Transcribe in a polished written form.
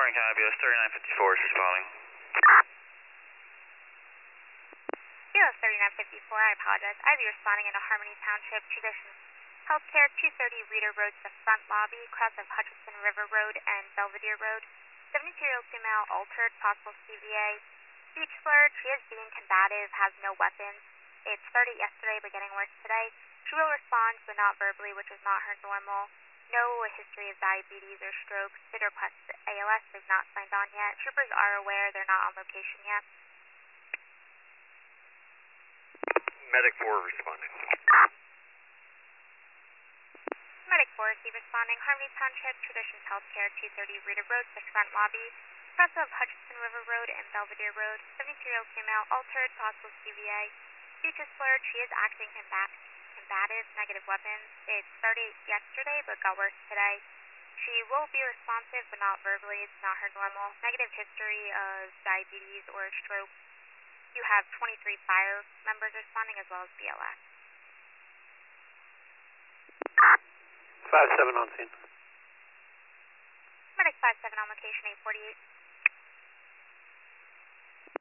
morning, Cabios, 3954 is responding. Kilo 3954, I apologize. I'd be responding in a Harmony Township, Tradition Healthcare, 230 Reader Road, the front lobby, cross of Hutchinson River Road and Belvedere Road. 72-year-old female altered, possible CVA. Speech slurred, she is being combative, has no weapons. It started yesterday but getting worse today. She will respond, but not verbally, which is not her normal. No history of diabetes or stroke. Did request ALS, is not signed on yet. Troopers are aware, they're not on location yet. Medic 4 responding. Medic 4 is responding. Harmony Township, Traditions Healthcare, 230 Reader Road, the front lobby, cross of Hutchinson River Road and Belvedere Road. 72-year-old female, altered, possible CVA. Speech is slurred, she is acting combative, negative weapons. It started yesterday but got worse today. She will be responsive but not verbally, it's not her normal. Negative history of diabetes or stroke. You have 23 fire members responding as well as BLS. 5-7 on scene. Medic 5-7 on location 848.